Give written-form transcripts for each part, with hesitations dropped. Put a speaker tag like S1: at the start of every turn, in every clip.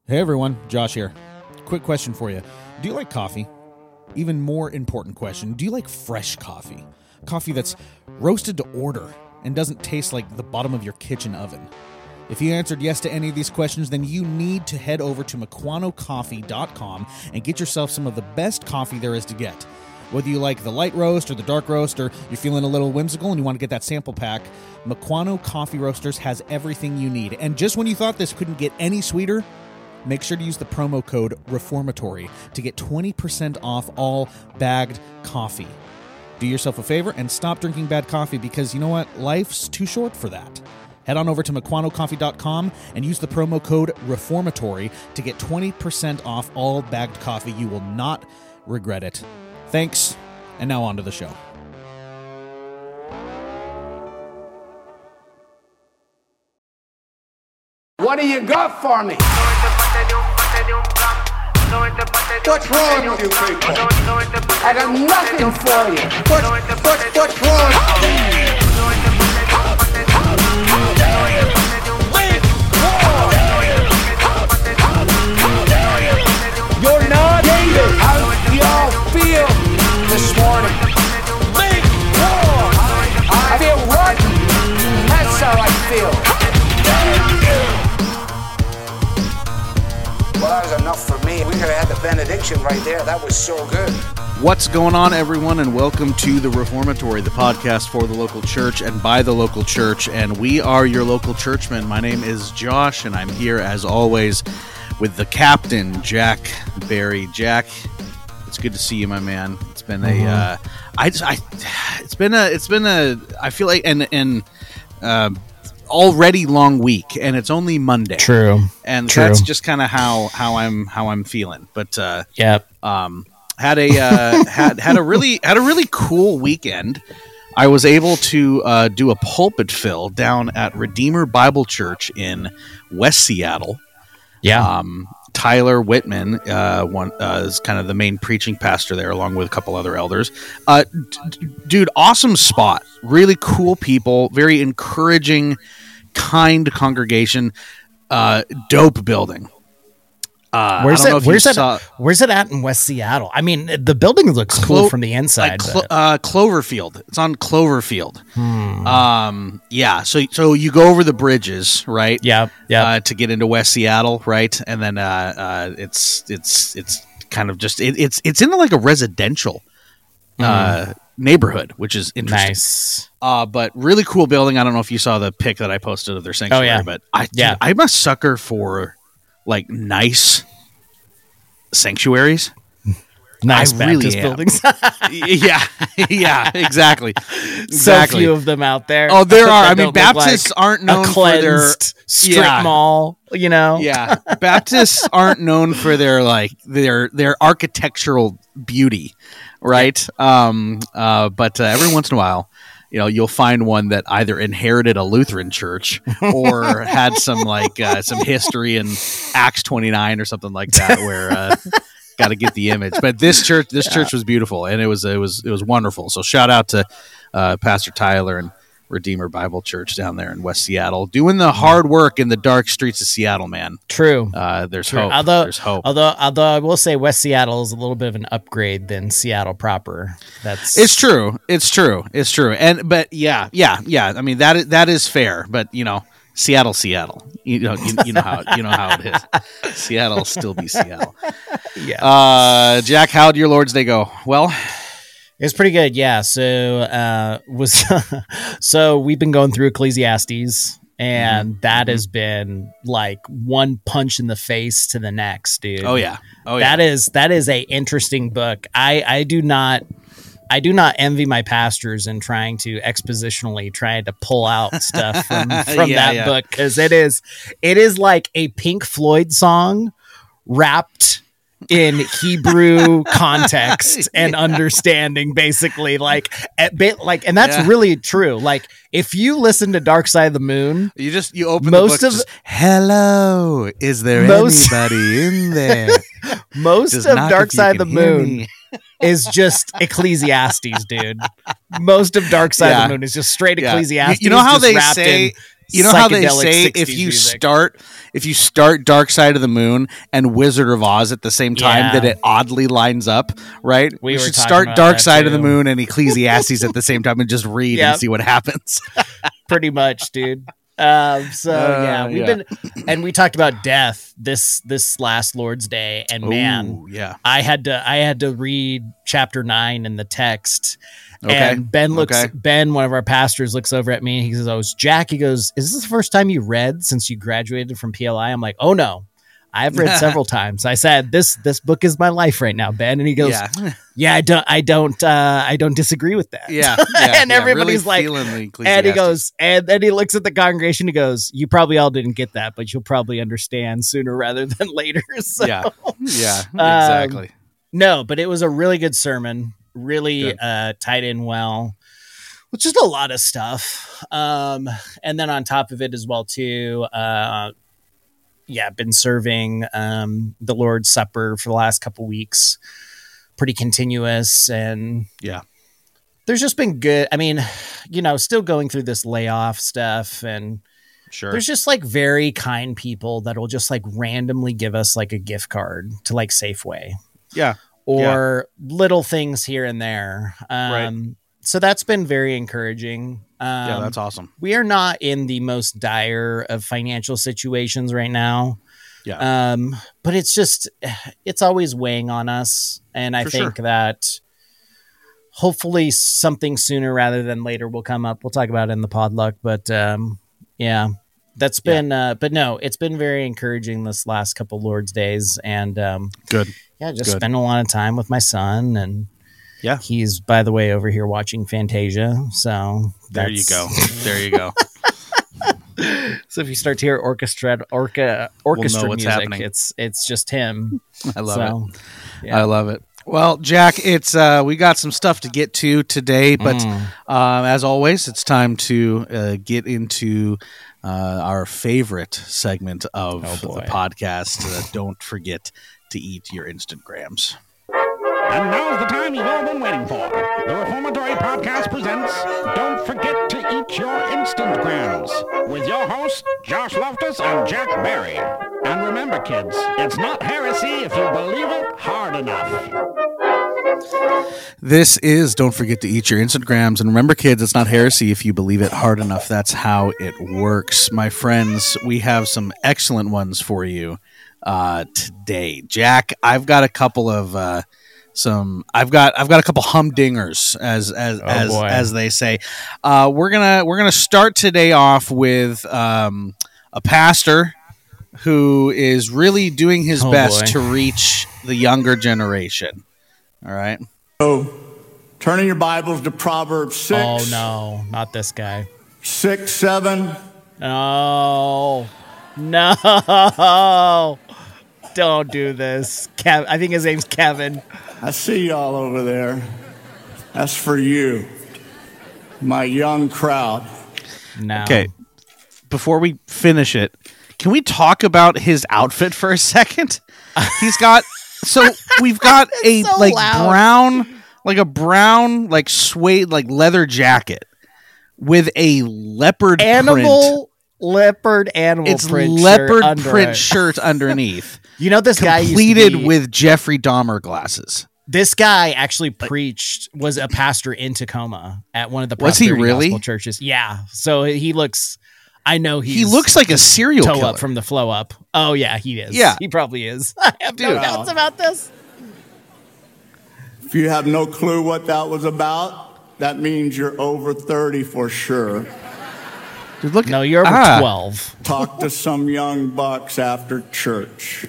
S1: Hey everyone, Josh here. Quick question for you. Do you like coffee? Even more important question, do you like fresh coffee? Coffee that's roasted to order and doesn't taste like the bottom of your kitchen oven? If you answered yes to any of these questions, then you need to head over to MukwanoCoffee.com and get yourself some of the best coffee there is to get. Whether you like the light roast or the dark roast, or you're feeling a little whimsical and you want to get that sample pack, Mukwano Coffee Roasters has everything you need. And just when you thought this couldn't get any sweeter, make sure to use the promo code REFORMATORY to get 20% off all bagged coffee. Do yourself a favor and stop drinking bad coffee, because you know what? Life's too short for that. Head on over to MukwanoCoffee.com and use the promo code REFORMATORY to get 20% off all bagged coffee. You will not regret it. Thanks, and now on to the show.
S2: What do you got for me?
S3: What's wrong with you people?
S2: I got nothing for you.
S3: What's wrong?
S2: You're not David. How do y'all feel this morning? I feel rotten. That's how I feel. Well, that was enough for me. We could have had the benediction right there. That was so good.
S1: What's going on, everyone, and welcome to The Reformatory, the podcast for the local church and by the local church, and we are your local churchmen. My name is Josh, and I'm here, as always, with the captain, Jack Barry. Jack, it's good to see you, my man. It's been I feel like an already long week, and it's only Monday.
S4: True.
S1: That's just kind of how I'm feeling. But
S4: yep.
S1: Had a really cool weekend. I was able to do a pulpit fill down at Redeemer Bible Church in West Seattle.
S4: Yeah.
S1: Tyler Whitman is kind of the main preaching pastor there, along with a couple other elders. Dude, awesome spot. Really cool people. Very encouraging, kind congregation. Dope building.
S4: Where's it at in West Seattle? I mean, the building looks cool from the inside.
S1: Cloverfield. It's on Cloverfield. Yeah. So you go over the bridges, right?
S4: Yeah.
S1: To get into West Seattle, right? And then it's kind of just it's in like a residential neighborhood, which is interesting.
S4: Nice.
S1: But really cool building. I don't know if you saw the pic that I posted of their sanctuary, but I'm a sucker for like nice sanctuaries.
S4: Nice Baptist buildings.
S1: yeah, exactly.
S4: So few of them out there.
S1: Oh, there are. I mean, Baptists aren't known for their
S4: strip mall, you know?
S1: Yeah. Baptists aren't known for their architectural beauty, right? But every once in a while, you know, you'll find one that either inherited a Lutheran church or had some some history in Acts 29 or something like that, where got to get the image. But this church was beautiful, and it was wonderful. So shout out to Pastor Tyler and Redeemer Bible Church down there in West Seattle, doing the hard work in the dark streets of Seattle, man.
S4: True.
S1: There's
S4: True.
S1: hope. There's hope.
S4: Although I will say West Seattle is a little bit of an upgrade than Seattle proper.
S1: It's true. But yeah. I mean, that is fair. But you know, Seattle. You know how it is. Seattle still be Seattle.
S4: Yeah.
S1: Jack, how'd your Lord's Day go? Well,
S4: it's pretty good. Yeah. So so we've been going through Ecclesiastes, and that has been like one punch in the face to the next, dude.
S1: Oh yeah.
S4: That is a interesting book. I do not envy my pastors in trying to expositionally try to pull out stuff from that book, because it is like a Pink Floyd song wrapped in Hebrew context and understanding, basically, and that's really true. Like, if you listen to Dark Side of the Moon,
S1: you open most the book, hello, is there anybody in there?
S4: Most of Dark Side of the Moon is just Ecclesiastes, dude. Most of Dark Side of the Moon is just straight Ecclesiastes.
S1: You know how they say You know how they
S4: psychedelic
S1: say
S4: 60s
S1: if you start Dark Side of the Moon and Wizard of Oz at the same time,
S4: Yeah.
S1: that it oddly lines up, right?
S4: We were
S1: should
S4: talking
S1: start
S4: about
S1: Dark
S4: that
S1: Side of the
S4: too.
S1: Moon and Ecclesiastes at the same time and just read
S4: Yep.
S1: and see what happens.
S4: Pretty much, dude. We've been, and we talked about death this last Lord's Day, and man,
S1: Ooh, yeah.
S4: I had to read chapter 9 in the text.
S1: Okay.
S4: And Ben, one of our pastors, looks over at me and he goes, "Oh, Jack," he goes, "Is this the first time you read since you graduated from PLI?" I'm like, "Oh no, I've read several times." I said, this book is my life right now, Ben. And he goes, "Yeah, I don't disagree with that."
S1: Yeah.
S4: And everybody's
S1: really
S4: like,
S1: feeling the
S4: and he
S1: Ecclesiastes.
S4: goes, and then he looks at the congregation. He goes, "You probably all didn't get that, but you'll probably understand sooner rather than later." So,
S1: Yeah, exactly.
S4: no, but it was a really good sermon. Really tied in well, with just a lot of stuff. And then on top of it as well too, been serving the Lord's Supper for the last couple weeks, pretty continuous, and there's just been good. I mean, still going through this layoff stuff, and
S1: Sure.
S4: there's just like very kind people that'll just like randomly give us like a gift card to like Safeway.
S1: Yeah.
S4: Or little things here and there.
S1: Right.
S4: So that's been very encouraging.
S1: Yeah, that's awesome.
S4: We are not in the most dire of financial situations right now.
S1: Yeah.
S4: But it's always weighing on us. And I think that hopefully something sooner rather than later will come up. We'll talk about it in the podluck, but that's been, but no, it's been very encouraging this last couple Lord's days, and
S1: Good.
S4: yeah, just spend a lot of time with my son, and he's, by the way, over here watching Fantasia. So
S1: there you go. There you go.
S4: So if you start to hear orchestra
S1: We'll know what's
S4: music,
S1: happening.
S4: it's just him.
S1: I love it.
S4: Yeah.
S1: I love it. Well, Jack, it's we got some stuff to get to today, but as always, it's time to get into our favorite segment of the podcast. Don't forget to eat your Instagrams.
S5: And now's the time you've all been waiting for. The Reformatory Podcast presents Don't Forget to Eat Your Instantgrams with your hosts, Josh Loftus and Jack Barry. And remember, kids, it's not heresy if you believe it hard enough.
S1: This is Don't Forget to Eat Your Instagrams. And remember, kids, it's not heresy if you believe it hard enough. That's how it works. My friends, we have some excellent ones for you today. Jack, I've got a couple of I've got a couple humdingers as they say. We're gonna start today off with a pastor who is really doing his best to reach the younger generation. All right.
S6: So, turn in your Bibles to Proverbs 6.
S4: Oh no, not this guy.
S6: 6, 7.
S4: No, don't do this. I think his name's Kevin.
S6: I see y'all over there. That's for you, my young crowd.
S4: No.
S1: Okay. Before we finish it, can we talk about his outfit for a second? We've got a
S4: so
S1: like
S4: loud.
S1: brown suede leather jacket with a leopard print.
S4: Leopard animal
S1: It's
S4: print
S1: leopard
S4: shirt under
S1: print
S4: it.
S1: shirt underneath.
S4: You know, this guy
S1: completed with Jeffrey Dahmer glasses.
S4: This guy actually was a pastor in Tacoma at one of the
S1: Was he
S4: Prosperity
S1: really?
S4: Gospel churches. Yeah. So he looks, I know
S1: He looks like a serial
S4: toe
S1: killer.
S4: up from the flow up. Oh yeah, he is.
S1: Yeah.
S4: He probably is. I have no doubts about this.
S6: If you have no clue what that was about, that means you're over 30 for sure.
S1: Dude, look,
S4: No, you're over 12.
S6: Talk to some young bucks after church.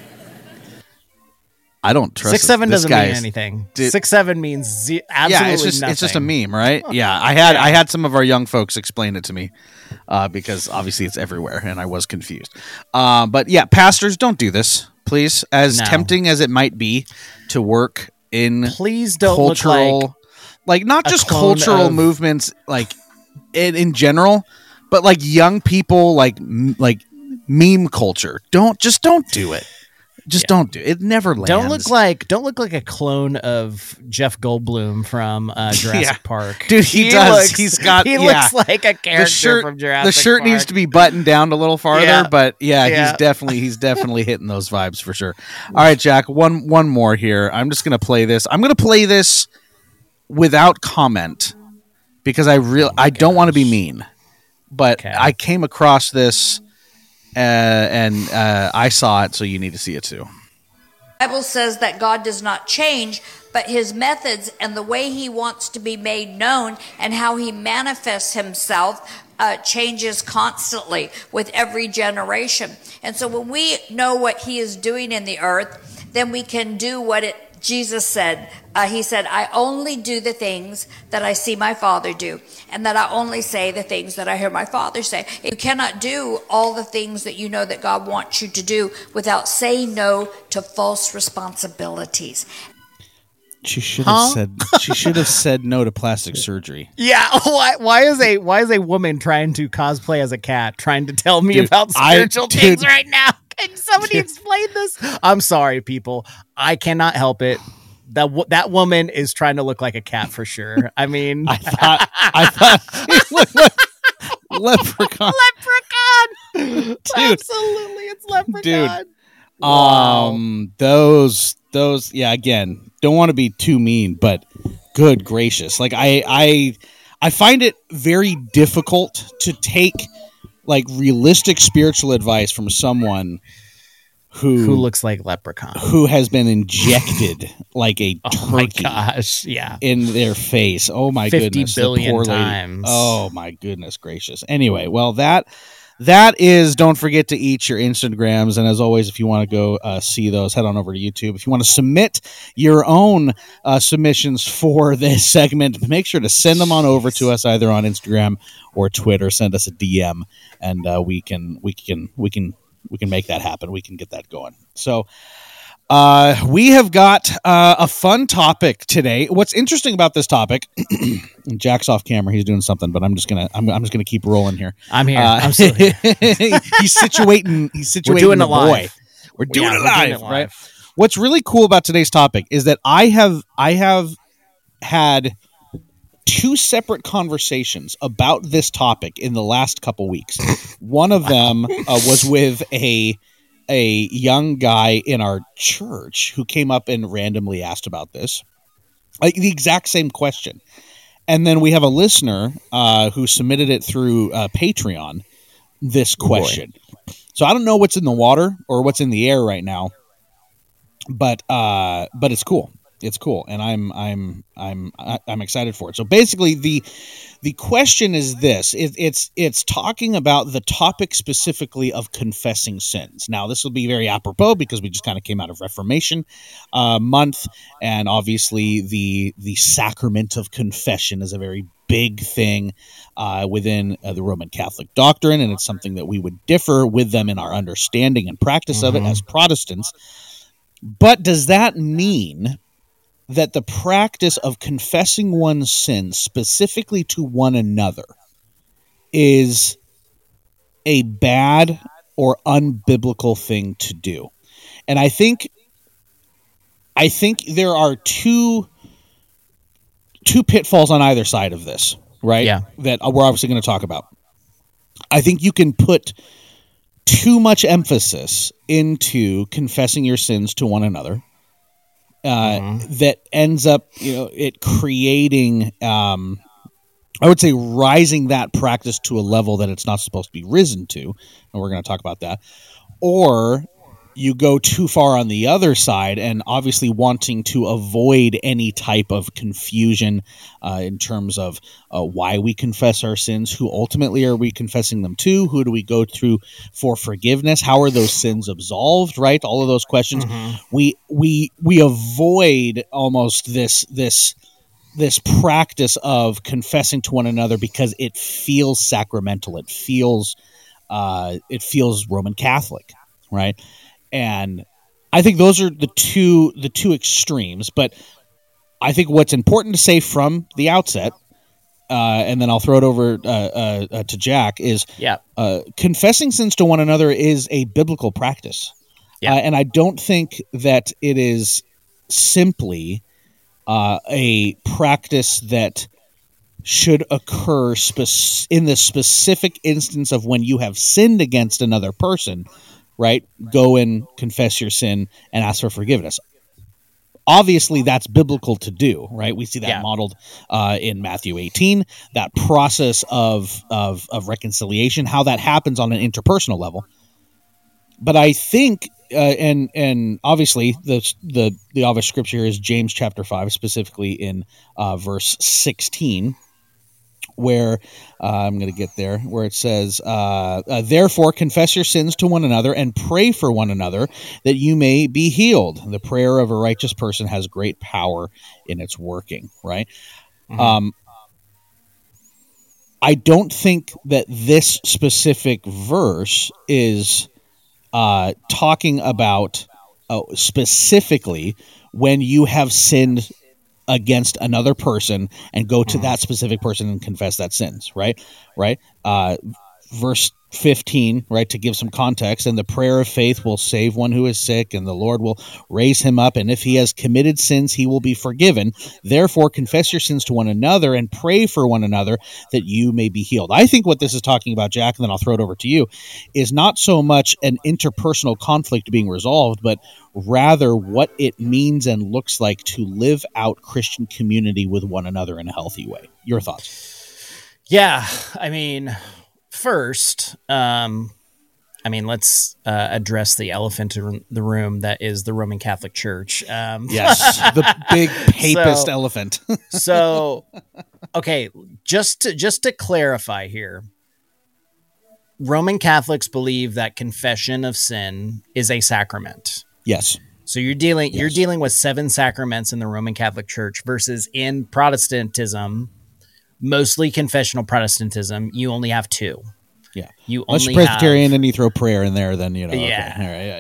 S1: I don't trust
S4: 6'7"
S1: this
S4: doesn't
S1: guy
S4: mean
S1: is-
S4: anything.
S1: Dude.
S4: 6'7" means absolutely nothing.
S1: It's just a meme, right? Yeah, I had some of our young folks explain it to me because obviously it's everywhere, and I was confused. But yeah, pastors, don't do this, please. As
S4: No.
S1: tempting as it might be to work in
S4: Please don't
S1: cultural,
S4: look like
S1: not
S4: a
S1: just
S4: clone
S1: cultural
S4: of-
S1: movements, like in general, but like young people, like meme culture. Don't do it. Just don't do it. It never lands.
S4: Don't look like a clone of Jeff Goldblum from Jurassic Park.
S1: Dude, he does. He
S4: looks like a character from Jurassic Park.
S1: The shirt needs to be buttoned down a little farther, but
S4: Yeah.
S1: he's definitely hitting those vibes for sure. All right, Jack, one more here. I'm just going to play this. I'm going to play this without comment because I don't want to be mean, but I came across this and I saw it, so you need to see it too.
S7: The Bible says that God does not change, but his methods and the way he wants to be made known and how he manifests himself changes constantly with every generation. And so when we know what he is doing in the earth, then we can do what Jesus said. He said, I only do the things that I see my Father do, and that I only say the things that I hear my Father say. You cannot do all the things that you know that God wants you to do without saying no to false responsibilities.
S1: She should have said no to plastic surgery.
S4: Yeah, why is a woman trying to cosplay as a cat trying to tell me about spiritual things right now? Can somebody explain this? I'm sorry, people. I cannot help it. That woman is trying to look like a cat for sure. I mean,
S1: I thought she looked like Leprechaun.
S4: Leprechaun. Dude. Absolutely, it's Leprechaun.
S1: Dude. Wow. Those yeah, again, don't want to be too mean, but good gracious. Like I find it very difficult to take like realistic spiritual advice from someone who
S4: looks like Leprechaun,
S1: who has been injected like a turkey in their face. Oh my
S4: 50
S1: goodness,
S4: billion
S1: the poor
S4: times.
S1: Lady. Oh my goodness gracious. Anyway, well that is, don't forget to eat your Instagrams, and as always, if you want to go see those, head on over to YouTube. If you want to submit your own submissions for this segment, make sure to send them on over to us either on Instagram or Twitter. Send us a DM, and we can make that happen. We can get that going. So we have got a fun topic today. What's interesting about this topic, Jack's off camera, he's doing something, but I'm just gonna keep rolling here.
S4: I'm here. I'm still here.
S1: He's situating.
S4: We're doing
S1: the
S4: it live.
S1: boy. We're doing it live, right? What's really cool about today's topic is that I have had two separate conversations about this topic in the last couple weeks. One of them was with a young guy in our church who came up and randomly asked about this, like the exact same question. And then we have a listener who submitted it through Patreon, this question. So I don't know what's in the water or what's in the air right now, but it's cool. It's cool, and I'm excited for it. So basically, the question is this: it's talking about the topic specifically of confessing sins. Now, this will be very apropos because we just kind of came out of Reformation month, and obviously the sacrament of confession is a very big thing within the Roman Catholic doctrine, and it's something that we would differ with them in our understanding and practice of it as Protestants. But does that mean that the practice of confessing one's sins specifically to one another is a bad or unbiblical thing to do? And I think there are two pitfalls on either side of this, right?
S4: Yeah.
S1: That we're obviously going to talk about. I think you can put too much emphasis into confessing your sins to one another. That ends up, it creating, I would say, rising that practice to a level that it's not supposed to be risen to, and we're going to talk about that. Or you go too far on the other side and obviously wanting to avoid any type of confusion in terms of why we confess our sins, who ultimately are we confessing them to, who do we go through for forgiveness, how are those sins absolved, right? All of those questions. We avoid almost this practice of confessing to one another because it feels sacramental. It feels Roman Catholic, right? And I think those are the two extremes. But I think what's important to say from the outset, and then I'll throw it over to Jack, is confessing sins to one another is a biblical practice.
S4: Yeah.
S1: And I don't think that it is simply a practice that should occur in the specific instance of when you have sinned against another person, right? Go and confess your sin and ask for forgiveness. Obviously, that's biblical to do, right? We see that modeled in Matthew 18, that process of reconciliation, how that happens on an interpersonal level. But I think, and obviously, the obvious scripture is James chapter 5, specifically in verse 16, where I'm going to get there, where it says, therefore confess your sins to one another and pray for one another that you may be healed. The prayer of a righteous person has great power in its working, right? Mm-hmm. I don't think that this specific verse is talking about specifically when you have sinned against another person and go to that specific person and confess that sins, right? Verse 15, right, to give some context, and the prayer of faith will save one who is sick, and the Lord will raise him up, and if he has committed sins, he will be forgiven. Therefore, confess your sins to one another and pray for one another that you may be healed. I think what this is talking about, Jack, and then I'll throw it over to you, is not so much an interpersonal conflict being resolved, but rather what it means and looks like to live out Christian community with one another in a healthy way. Your thoughts?
S4: Yeah, I mean, first, let's address the elephant in the room that is the Roman Catholic Church.
S1: Yes, the big papist elephant.
S4: So, okay, just to clarify here, Roman Catholics believe that confession of sin is a sacrament.
S1: Yes.
S4: So you're dealing with 7 sacraments in the Roman Catholic Church versus in Protestantism, mostly confessional Protestantism, you only have 2.
S1: Yeah.
S4: You
S1: Unless
S4: only
S1: you're Presbyterian,
S4: have,
S1: then you throw prayer in there, then, you know.
S4: Yeah.
S1: Okay. All right.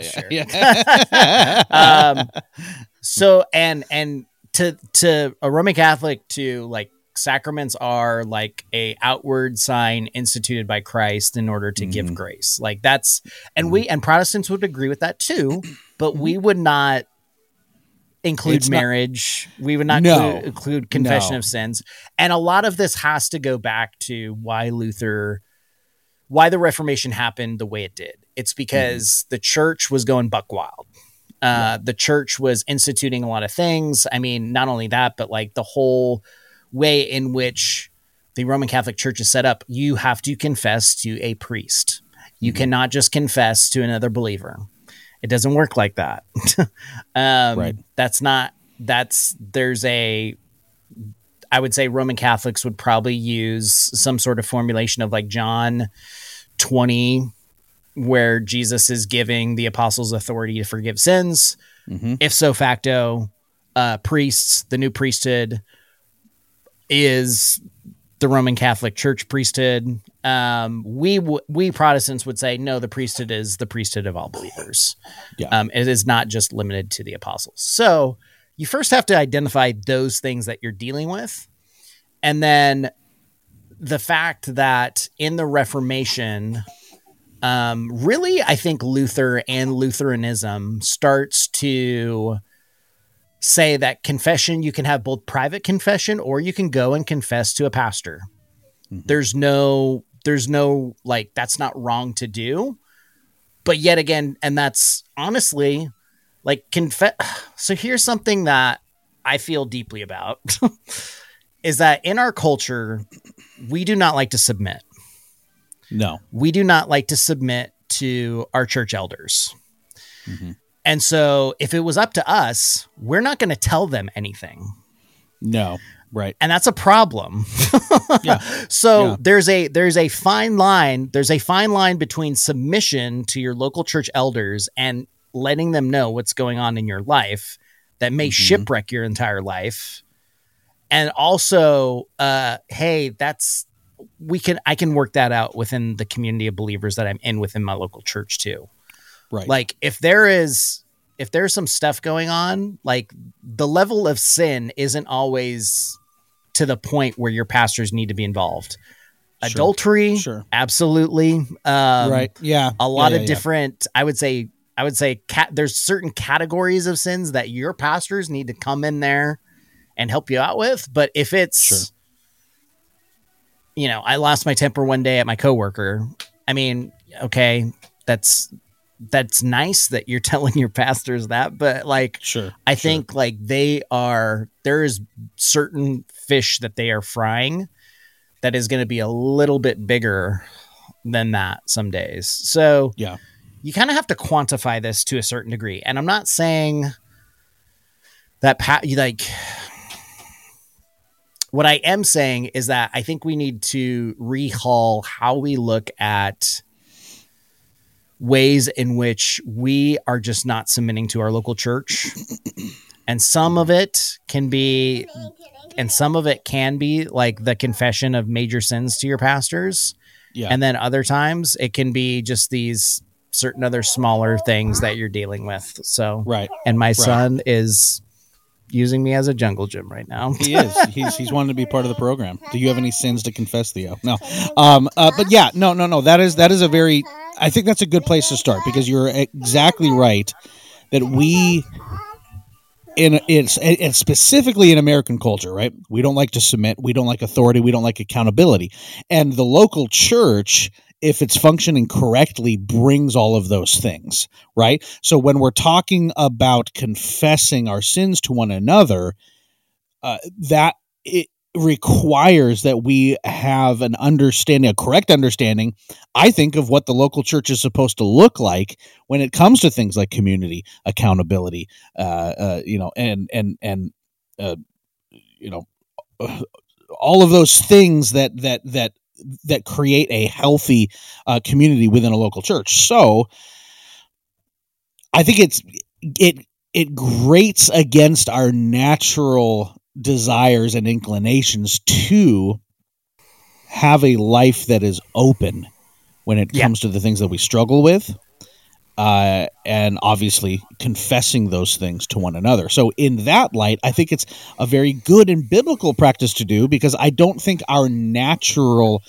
S4: Yeah. Sure. So, and to a Roman Catholic, to like, sacraments are like a outward sign instituted by Christ in order to give grace. Like that's, and and Protestants would agree with that too, but we would not include marriage. We would not include confession of sins. And a lot of this has to go back to why the Reformation happened the way it did. It's because the church was going buck wild. The church was instituting a lot of things. I mean, not only that, but like the whole way in which the Roman Catholic Church is set up, you have to confess to a priest. You cannot just confess to another believer. It doesn't work like that. Right. I would say Roman Catholics would probably use some sort of formulation of like John 20, where Jesus is giving the apostles authority to forgive sins. If so facto, priests, the new priesthood is the Roman Catholic Church priesthood. We Protestants would say, no, the priesthood is the priesthood of all believers. Yeah. It is not just limited to the apostles. So you first have to identify those things that you're dealing with. And then the fact that in the Reformation, really, I think Luther and Lutheranism starts to say that confession, you can have both private confession or you can go and confess to a pastor. There's no like, that's not wrong to do. But yet again, and that's honestly like So here's something that I feel deeply about is that in our culture, we do not like to submit.
S1: No,
S4: we do not like to submit to our church elders. And so if it was up to us, we're not going to tell them anything.
S1: No. Right.
S4: And that's a problem.
S1: Yeah.
S4: So there's a fine line. There's a fine line between submission to your local church elders and letting them know what's going on in your life that may shipwreck your entire life. And also, hey, I can work that out within the community of believers that I'm in within my local church too.
S1: Right.
S4: Like if there's some stuff going on, like the level of sin isn't always to the point where your pastors need to be involved. Sure. Adultery.
S1: Sure.
S4: Absolutely.
S1: Right. Yeah.
S4: A lot of different, I would say I would say there's certain categories of sins that your pastors need to come in there and help you out with. But if it's, I lost my temper one day at my coworker. I mean, okay, that's nice that you're telling your pastors that, but I think there is certain fish that they are frying that is going to be a little bit bigger than that some days. So you kind of have to quantify this to a certain degree. And I'm not saying that what I am saying is that I think we need to rehaul how we look at ways in which we are just not submitting to our local church. And some of it can be like the confession of major sins to your pastors. Yeah. And then other times it can be just these certain other smaller things that you're dealing with. So, and my son is using me as a jungle gym right now.
S1: He is. He's wanting to be part of the program. Do you have any sins to confess, Theo? No. But yeah, no. That is a very, I think that's a good place to start, because you're exactly right that it's specifically in American culture, right? We don't like to submit. We don't like authority. We don't like accountability. And the local church, if it's functioning correctly, brings all of those things, right? So when we're talking about confessing our sins to one another, that it requires that we have an understanding, a correct understanding, I think, of what the local church is supposed to look like when it comes to things like community, accountability, all of those things that create a healthy community within a local church. So I think it grates against our natural desires and inclinations to have a life that is open when it comes to the things that we struggle with, and obviously confessing those things to one another. So in that light, I think it's a very good and biblical practice to do, because I don't think our natural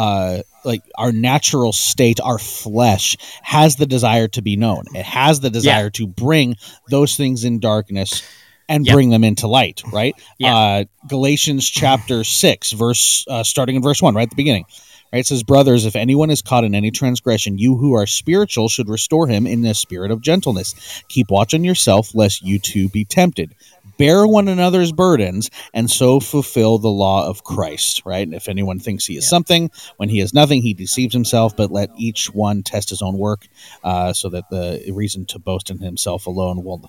S1: state, our flesh, has the desire to be known. It has the desire to bring those things in darkness and bring them into light, right? Yeah. Galatians chapter 6, starting in verse 1, right at the beginning. Right, it says, "Brothers, if anyone is caught in any transgression, you who are spiritual should restore him in the spirit of gentleness. Keep watch on yourself, lest you too be tempted. Bear one another's burdens, and so fulfill the law of Christ." Right? And if anyone thinks he is something, when he is nothing, he deceives himself. But let each one test his own work, so that the reason to boast in himself alone will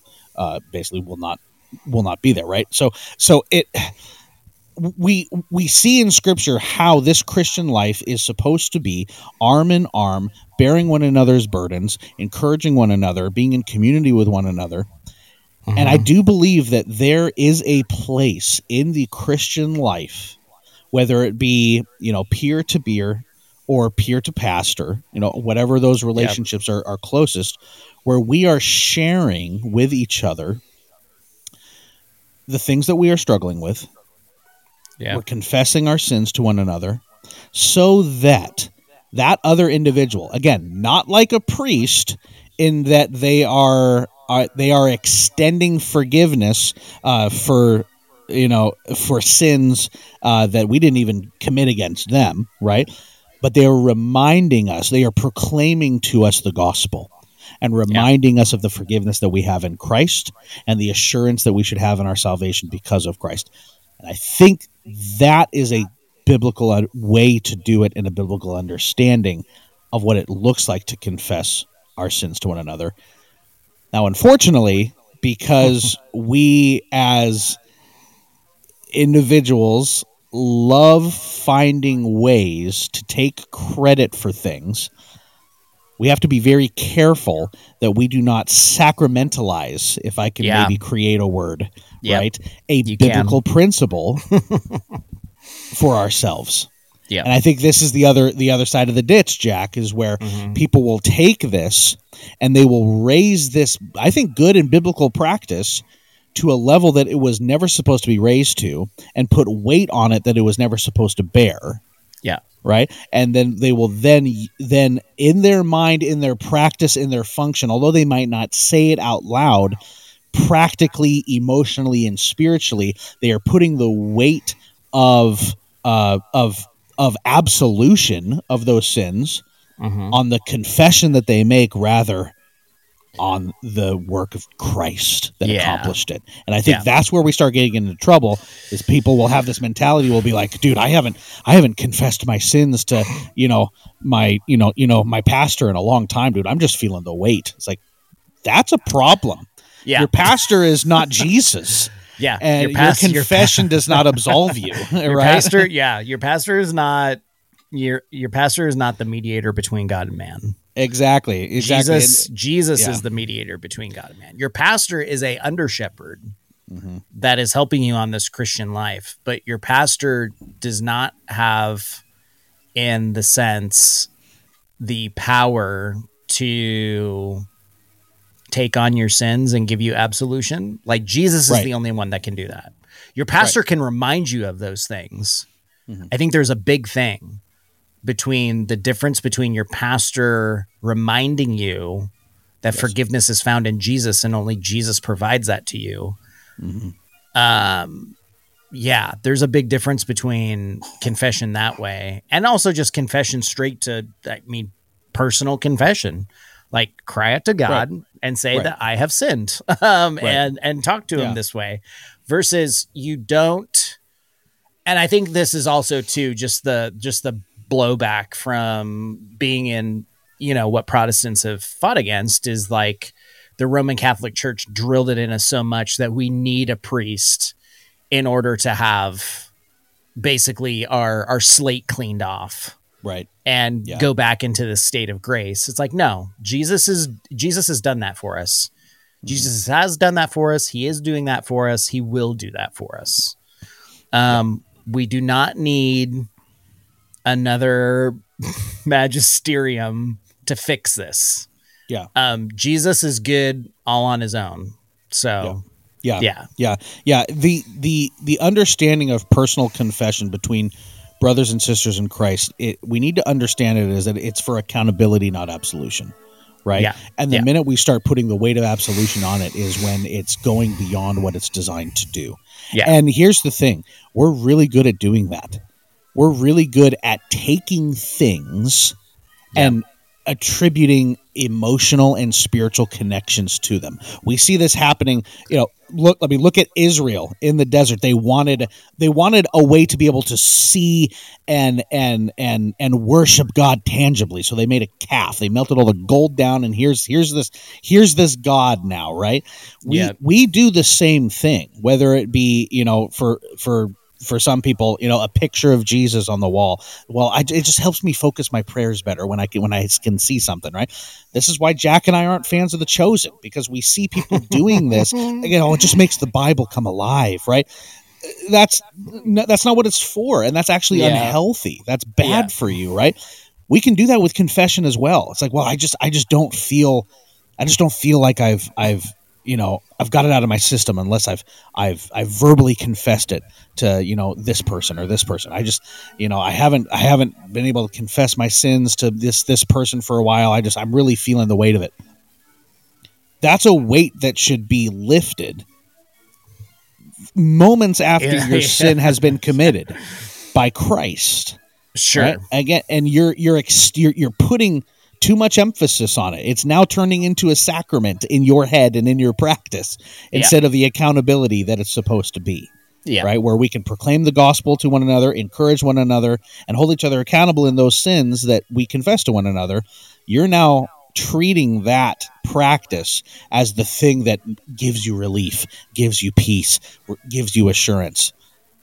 S1: not be there. Right? So it. We see in Scripture how this Christian life is supposed to be arm in arm, bearing one another's burdens, encouraging one another, being in community with one another. Mm-hmm. And I do believe that there is a place in the Christian life, whether it be, peer to peer or peer to pastor, whatever those relationships are closest, where we are sharing with each other the things that we are struggling with. Yeah. We're confessing our sins to one another, so that other individual, again, not like a priest, in that they are extending forgiveness for sins that we didn't even commit against them, right? But they are reminding us, they are proclaiming to us the gospel and reminding us of the forgiveness that we have in Christ and the assurance that we should have in our salvation because of Christ. And I think that is a biblical way to do it, and a biblical understanding of what it looks like to confess our sins to one another. Now, unfortunately, because we as individuals love finding ways to take credit for things, we have to be very careful that we do not sacramentalize, if I can maybe create a word, right? A biblical principle for ourselves. Yeah. And I think this is the other side of the ditch, Jack, is where people will take this and they will raise this, I think, good and biblical practice to a level that it was never supposed to be raised to, and put weight on it that it was never supposed to bear.
S4: Yeah.
S1: Right. And then they will then in their mind, in their practice, in their function, although they might not say it out loud, practically, emotionally, and spiritually, they are putting the weight of absolution of those sins on the confession that they make, rather on the work of Christ that accomplished it. And I think that's where we start getting into trouble, is people will have this mentality, will be like, dude, I haven't confessed my sins to, my pastor in a long time, dude. I'm just feeling the weight. It's like, that's a problem.
S4: Yeah.
S1: Your pastor is not Jesus.
S4: Yeah.
S1: And your confession does not absolve you.
S4: Your
S1: right?
S4: pastor, your pastor is not your pastor is not the mediator between God and man.
S1: Exactly.
S4: Jesus is the mediator between God and man. Your pastor is a under shepherd that is helping you on this Christian life, but your pastor does not have, in the sense, the power to take on your sins and give you absolution. Like Jesus is the only one that can do that. Your pastor can remind you of those things. I think there's a big thing between the difference between your pastor reminding you that forgiveness is found in Jesus and only Jesus provides that to you. There's a big difference between confession that way and also just confession straight to, personal confession, like cry out to God and say that I have sinned, and talk to him this way, versus you don't. And I think this is also too, just the blowback from being in, what Protestants have fought against is like the Roman Catholic Church drilled it in us so much that we need a priest in order to have basically our slate cleaned off.
S1: Right.
S4: And go back into the state of grace. It's like, no, Jesus has done that for us. Jesus has done that for us. He is doing that for us. He will do that for us. We do not need another magisterium to fix this.
S1: Yeah.
S4: Jesus is good all on his own. So
S1: the understanding of personal confession between brothers and sisters in Christ, we need to understand it as that it's for accountability, not absolution. Right. Yeah. And the minute we start putting the weight of absolution on it is when it's going beyond what it's designed to do. Yeah. And here's the thing. We're really good at doing that. We're really good at taking things and attributing emotional and spiritual connections to them. We see this happening, look at Israel in the desert. They wanted a way to be able to see and worship God tangibly. So they made a calf. They melted all the gold down, and here's this God now, right? We do the same thing, whether it be, for some people, a picture of Jesus on the wall. Well, it just helps me focus my prayers better when I can see something, right? This is why Jack and I aren't fans of The Chosen, because we see people doing this. It just makes the Bible come alive, right? That's not what it's for, and that's actually unhealthy. That's bad for you, right? We can do that with confession as well. It's like, well, I just don't feel like I've got it out of my system unless I've verbally confessed it to, this person or this person. I just, I haven't been able to confess my sins to this person for a while. I'm really feeling the weight of it. That's a weight that should be lifted moments after your sin has been committed by Christ.
S4: Sure.
S1: Right? Again, and you're putting too much emphasis on it. It's now turning into a sacrament in your head and in your practice instead of the accountability that it's supposed to be. Yeah. Right. Where we can proclaim the gospel to one another, encourage one another, and hold each other accountable in those sins that we confess to one another. You're now treating that practice as the thing that gives you relief, gives you peace, gives you assurance.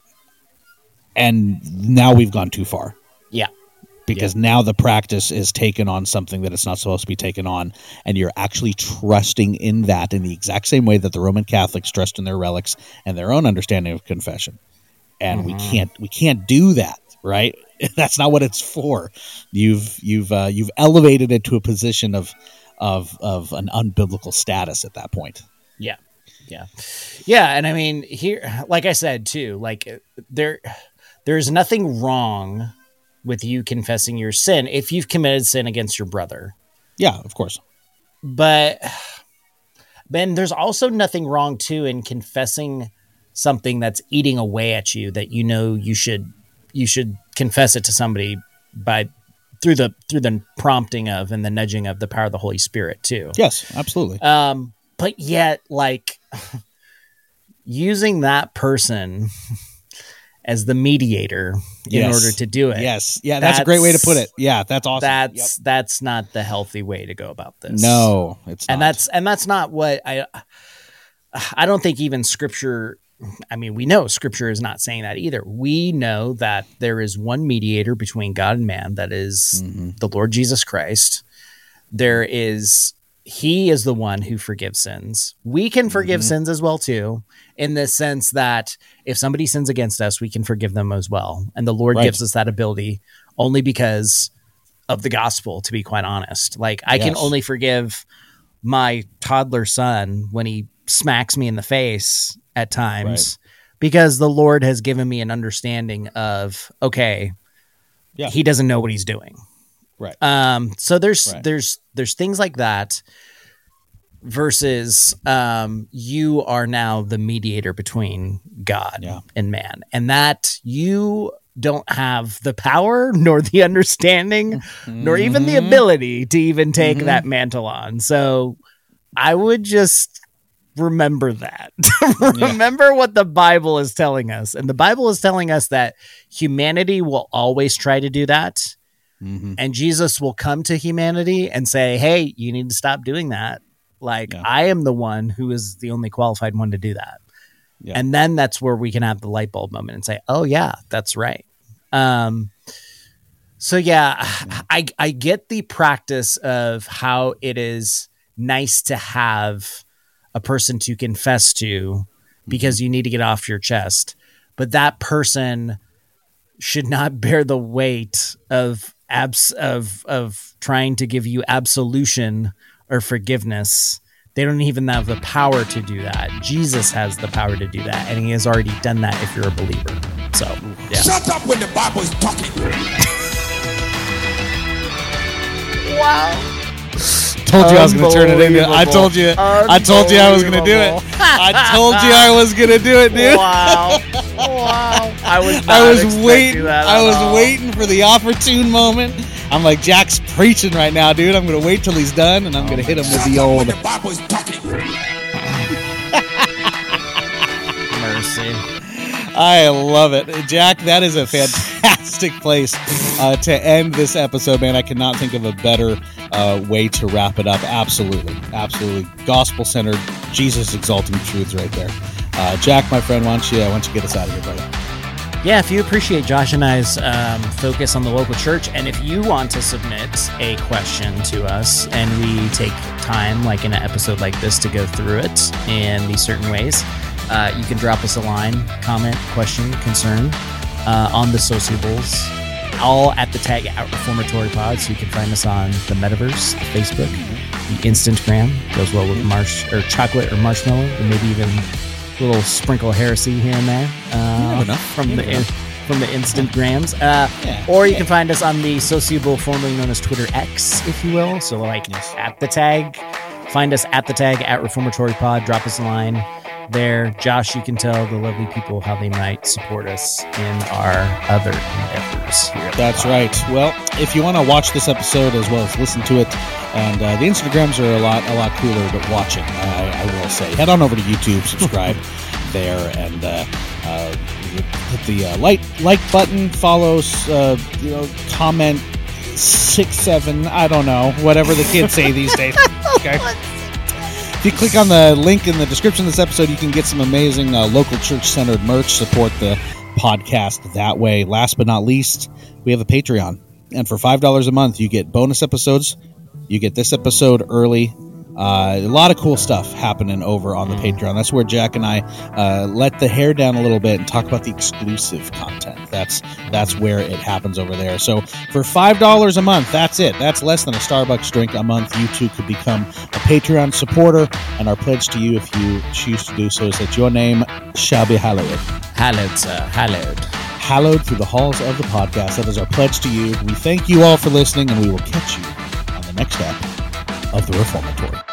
S1: And now we've gone too far.
S4: Yeah.
S1: Because now the practice is taken on something that it's not supposed to be taken on, and you're actually trusting in that in the exact same way that the Roman Catholics trust in their relics and their own understanding of confession. And we can't do that, right? That's not what it's for. You've elevated it to a position of an unbiblical status at that point.
S4: Yeah. And I mean, here, like I said too, like there's nothing wrong with you confessing your sin if you've committed sin against your brother.
S1: Yeah, of course.
S4: But Ben, there's also nothing wrong too in confessing something that's eating away at you that you know you should confess it to somebody through the prompting of and the nudging of the power of the Holy Spirit too.
S1: Yes, absolutely.
S4: But yet, like, using that person as the mediator in order to do it.
S1: Yes. Yeah, that's a great way to put it. Yeah, that's awesome.
S4: That's not the healthy way to go about this.
S1: No, it's not.
S4: And that's not what I don't think even Scripture. I mean, we know Scripture is not saying that either. We know that there is one mediator between God and man, that is the Lord Jesus Christ. He is the one who forgives sins. We can forgive sins as well too, in the sense that if somebody sins against us, we can forgive them as well. And the Lord gives us that ability only because of the gospel, to be quite honest. Like, I can only forgive my toddler son when he smacks me in the face at times because the Lord has given me an understanding of, okay, he doesn't know what he's doing.
S1: Right.
S4: So there's things like that versus you are now the mediator between God and man, and that you don't have the power nor the understanding nor even the ability to even take that mantle on. So I would just remember that. Remember what the Bible is telling us. And the Bible is telling us that humanity will always try to do that. And Jesus will come to humanity and say, hey, you need to stop doing that. Like, I am the one who is the only qualified one to do that. And then that's where we can have the light bulb moment and say, oh yeah, that's right. So yeah, I get the practice of how it is nice to have a person to confess to because you need to get off your chest, but that person should not bear the weight of trying to give you absolution or forgiveness. They don't even have the power to do that. Jesus has the power to do that, and he has already done that if you're a believer. So, yeah.
S2: Shut up when the Bible is talking.
S4: Wow.
S1: Told you I was going to turn it into. I told you I was going to do it. I told you I was going to do it, dude.
S4: Wow. I was
S1: waiting for the opportune moment. I'm like, Jack's preaching right now, dude. I'm going to wait till he's done, and I'm going to hit him with the old.
S2: The Bible is talking.
S4: Mercy.
S1: I love it. Jack, that is a fantastic place to end this episode, man. I cannot think of a better way to wrap it up. Absolutely. Gospel-centered, Jesus-exalting truths right there. Jack, my friend, why don't you get us out of here, brother?
S4: Yeah, if you appreciate Josh and I's focus on the local church, and if you want to submit a question to us, and we take time, like in an episode like this, to go through it in these certain ways, you can drop us a line, comment, question, concern on the sociables, all at the tag at Reformatory Pod. So you can find us on the Metaverse, the Facebook, the Instagram, goes well with chocolate or marshmallow, or maybe even a little sprinkle of heresy here and there from the Instagrams. Or you can find us on the sociable, formerly known as Twitter X, if you will. So at the tag, find us at the tag at Reformatory Pod. Drop us a line there. Josh, you can tell the lovely people how they might support us in our other endeavors here.
S1: That's right. Well, if you want to watch this episode as well as listen to it, and the Instagrams are a lot cooler to watching, I will say. Head on over to YouTube, subscribe there, and hit the like button, follow, comment, 6, 7, I don't know, whatever the kids say these days. Okay. If you click on the link in the description of this episode, you can get some amazing local church-centered merch. Support the podcast that way. Last but not least, we have a Patreon. And for $5 a month, you get bonus episodes. You get this episode early. A lot of cool stuff happening over on the Patreon. That's where Jack and I let the hair down a little bit and talk about the exclusive content. That's where it happens over there. So for $5 a month, that's it. That's less than a Starbucks drink a month. You too could become a Patreon supporter. And our pledge to you, if you choose to do so, is that your name shall be hallowed.
S4: Hallowed, sir. Hallowed.
S1: hallowed through the halls of the podcast. That is our pledge to you. We thank you all for listening, and we will catch you on the next step of the Reformatory.